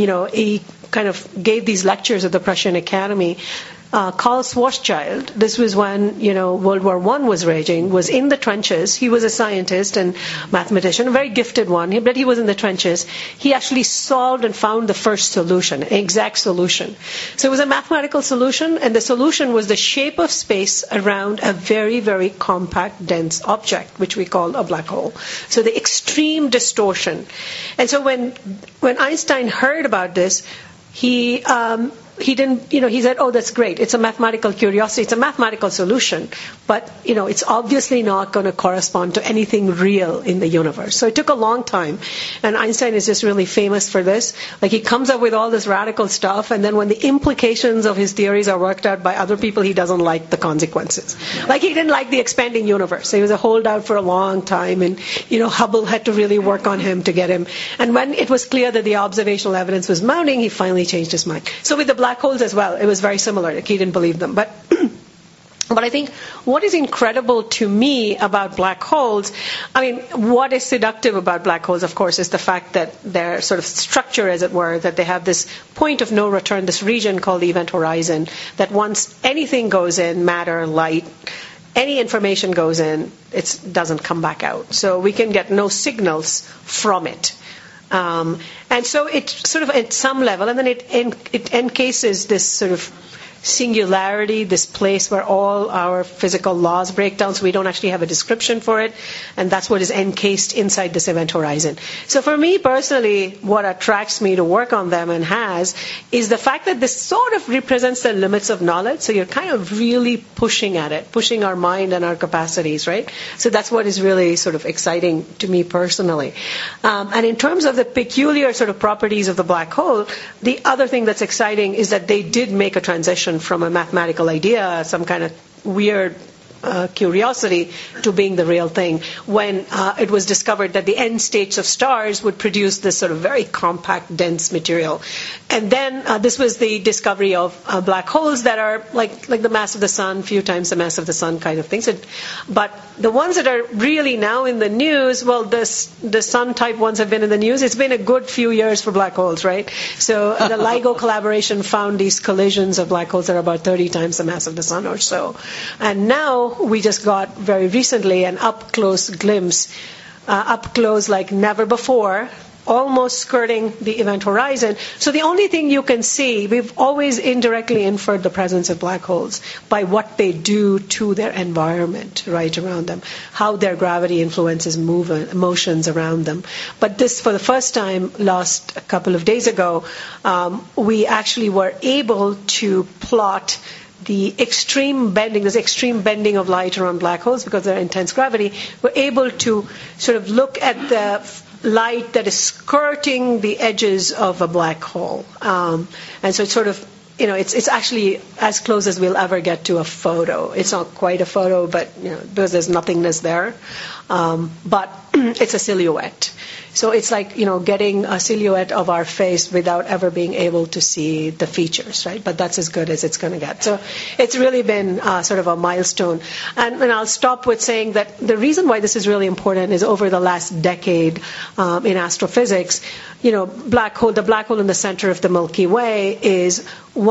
kind of gave these lectures at the Prussian Academy, Karl Schwarzschild, this was when World War I was raging, was in the trenches. He was a scientist and mathematician, a very gifted one, but he was in the trenches. He actually solved and found the first solution, an exact solution. So it was a mathematical solution, and the solution was the shape of space around a very, very compact, dense object, which we call a black hole. So the extreme distortion. And so when Einstein heard about this, he didn't, he said, oh, that's great. It's a mathematical curiosity. It's a mathematical solution. But, it's obviously not going to correspond to anything real in the universe. So it took a long time. And Einstein is just really famous for this. Like, he comes up with all this radical stuff, and then when the implications of his theories are worked out by other people, he doesn't like the consequences. Like, he didn't like the expanding universe. He was a holdout for a long time, and, Hubble had to really work on him to get him. And when it was clear that the observational evidence was mounting, he finally changed his mind. So with the black holes as well, it was very similar. Like, he didn't believe them. But I think what is incredible to me about black holes, what is seductive about black holes, of course, is the fact that their sort of structure, as it were, that they have this point of no return, this region called the event horizon, that once anything goes in, matter, light, any information goes in, it doesn't come back out. So we can get no signals from it. And so it sort of at some level, and then it encases this sort of singularity, this place where all our physical laws break down, so we don't actually have a description for it, and that's what is encased inside this event horizon. So for me personally, what attracts me to work on them and is the fact that this sort of represents the limits of knowledge, so you're kind of really pushing at it, pushing our mind and our capacities, right? So that's what is really sort of exciting to me personally. And in terms of the peculiar sort of properties of the black hole, the other thing that's exciting is that they did make a transition from a mathematical idea, some kind of weird curiosity to being the real thing when it was discovered that the end states of stars would produce this sort of very compact, dense material. And then this was the discovery of black holes that are like the mass of the sun, few times the mass of the sun kind of things. But the ones that are really now in the news, well, the sun-type ones have been in the news. It's been a good few years for black holes, right? So the LIGO collaboration found these collisions of black holes that are about 30 times the mass of the sun or so. And now we just got very recently an up-close glimpse, up close like never before, almost skirting the event horizon. So the only thing you can see, we've always indirectly inferred the presence of black holes by what they do to their environment right around them, how their gravity influences motions around them. But this, for the first time, last a couple of days ago, we actually were able to plot the extreme bending, this extreme bending of light around black holes because of their intense gravity. We're able to sort of look at the light that is skirting the edges of a black hole. And so it's sort of, it's actually as close as we'll ever get to a photo. It's not quite a photo, but, because there's nothingness there. But it's a silhouette. So it's like, getting a silhouette of our face without ever being able to see the features, right? But that's as good as it's going to get. So it's really been sort of a milestone. And I'll stop with saying that the reason why this is really important is over the last decade in astrophysics, the black hole in the center of the Milky Way is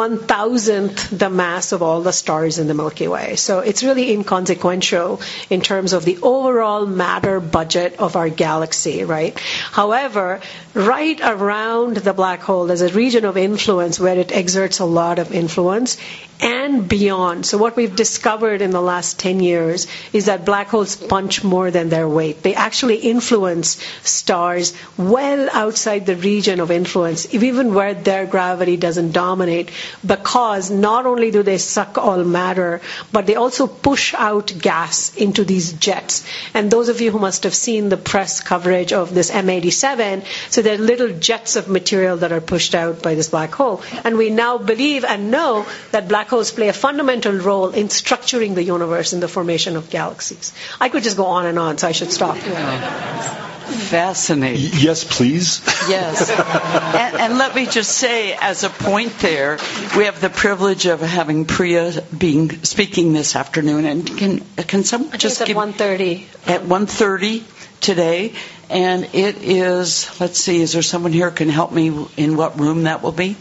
1,000th the mass of all the stars in the Milky Way. So it's really inconsequential in terms of the overall matter budget of our galaxy, right? However, right around the black hole, there's a region of influence where it exerts a lot of influence and beyond. So what we've discovered in the last 10 years is that black holes punch more than their weight. They actually influence stars well outside the region of influence, even where their gravity doesn't dominate, because not only do they suck all matter, but they also push out gas into these jets. And those of you who must have seen the press coverage of this M87, so they're little jets of material that are pushed out by this black hole. And we now believe and know that black holes play a fundamental role in structuring the universe and the formation of galaxies. I could just go on and on, so I should stop. Fascinating. Yes, please. Yes. And let me just say, as a point there, we have the privilege of having Priya speaking this afternoon. And can someone just give... at 1:30. At 1:30 today. And it is, let's see, is there someone here who can help me in what room that will be?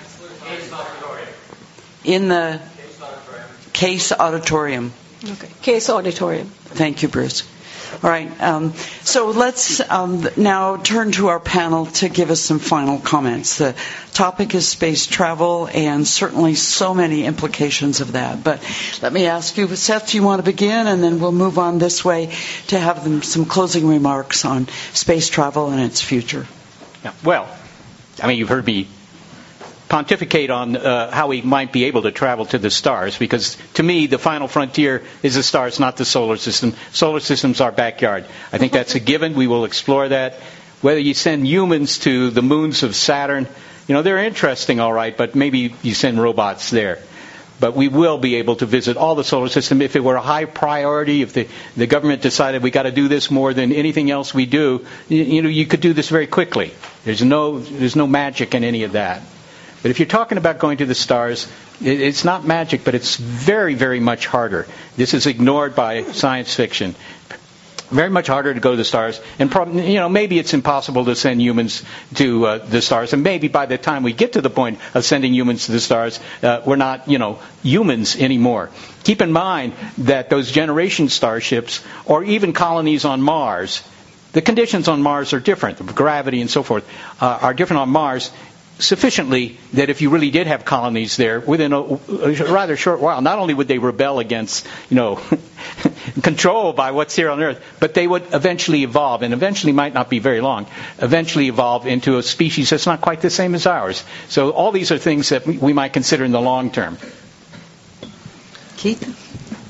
In the Case Auditorium. Okay. Case Auditorium. Thank you, Bruce. All right. So let's now turn to our panel to give us some final comments. The topic is space travel and certainly so many implications of that. But let me ask you, Seth, do you want to begin? And then we'll move on this way to have some closing remarks on space travel and its future. Yeah. Well, you've heard me pontificate on how we might be able to travel to the stars, because to me the final frontier is the stars, not the solar system. Solar system's our backyard. I think that's a given. We will explore that. Whether you send humans to the moons of Saturn, they're interesting, all right, but maybe you send robots there. But we will be able to visit all the solar system. If it were a high priority, if the government decided we got to do this more than anything else we do, you could do this very quickly. There's no magic in any of that. But if you're talking about going to the stars, it's not magic, but it's very, very much harder. This is ignored by science fiction. Very much harder to go to the stars. And maybe it's impossible to send humans to the stars. And maybe by the time we get to the point of sending humans to the stars, we're not, humans anymore. Keep in mind that those generation starships, or even colonies on Mars, the conditions on Mars are different. The gravity and so forth are different on Mars, sufficiently that if you really did have colonies there within a rather short while, not only would they rebel against, control by what's here on Earth, but they would eventually evolve, and eventually might not be very long, eventually evolve into a species that's not quite the same as ours. So all these are things that we might consider in the long term. Keith?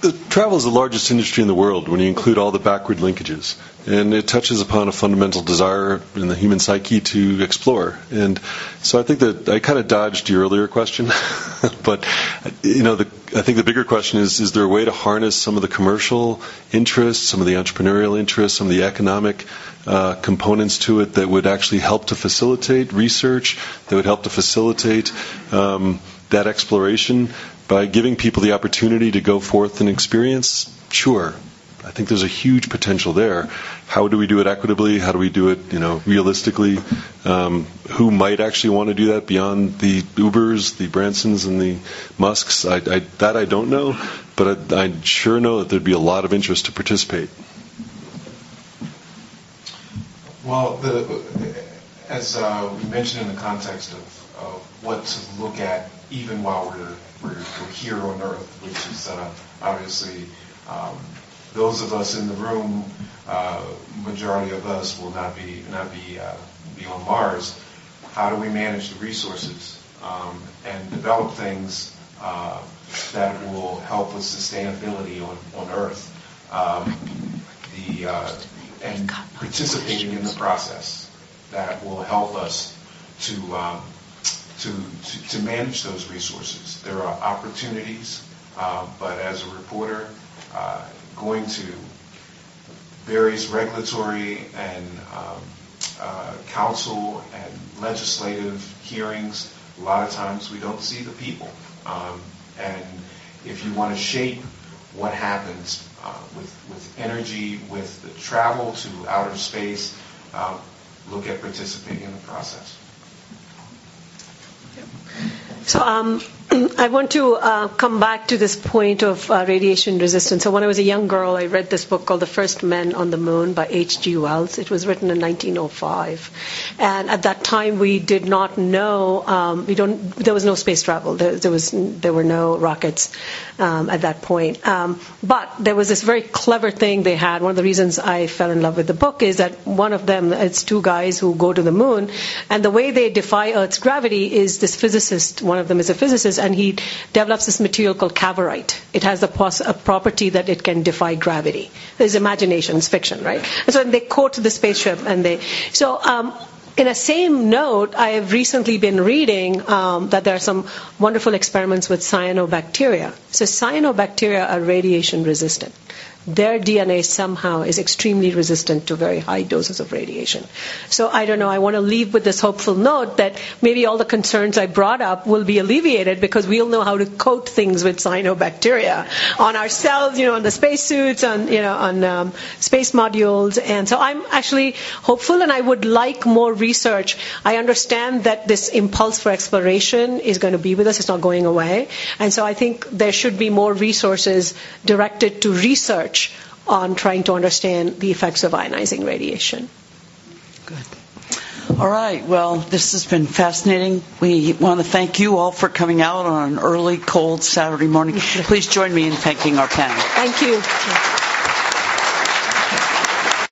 travel is the largest industry in the world when you include all the backward linkages. And it touches upon a fundamental desire in the human psyche to explore. And so I think that I kind of dodged your earlier question. But, I think the bigger question is there a way to harness some of the commercial interests, some of the entrepreneurial interests, some of the economic components to it that would actually help to facilitate research, that would help to facilitate that exploration by giving people the opportunity to go forth and experience? Sure. I think there's a huge potential there. How do we do it equitably? How do we do it, realistically? Who might actually want to do that beyond the Ubers, the Bransons, and the Musks? That I don't know, but I sure know that there'd be a lot of interest to participate. Well, as we mentioned in the context of what to look at even while we're here on Earth, which is obviously those of us in the room, majority of us will not be on Mars. How do we manage the resources and develop things that will help with sustainability on Earth? And participating in the process that will help us to manage those resources. There are opportunities, but as a reporter, going to various regulatory and council and legislative hearings, a lot of times we don't see the people. And if you want to shape what happens with energy, with the travel to outer space, look at participating in the process. So I want to come back to this point of radiation resistance. So when I was a young girl, I read this book called The First Men on the Moon by H.G. Wells. It was written in 1905. And at that time, we did not know, there was no space travel. There were no rockets at that point. But there was this very clever thing they had. One of the reasons I fell in love with the book is that one of them, it's two guys who go to the moon, and the way they defy Earth's gravity is this physicist, one of them is a physicist, and he develops this material called cavorite. It has a property that it can defy gravity. There's imagination, it's fiction, right? And so they quote the spaceship, and in a same note, I have recently been reading that there are some wonderful experiments with cyanobacteria. So cyanobacteria are radiation resistant. Their DNA somehow is extremely resistant to very high doses of radiation. So I don't know, I want to leave with this hopeful note that maybe all the concerns I brought up will be alleviated because we'll know how to coat things with cyanobacteria on ourselves, on the spacesuits, on space modules. And so I'm actually hopeful, and I would like more research. I understand that this impulse for exploration is going to be with us. It's not going away. And so I think there should be more resources directed to research on trying to understand the effects of ionizing radiation. Good. All right. Well, this has been fascinating. We want to thank you all for coming out on an early, cold Saturday morning. Please join me in thanking our panel. Thank you.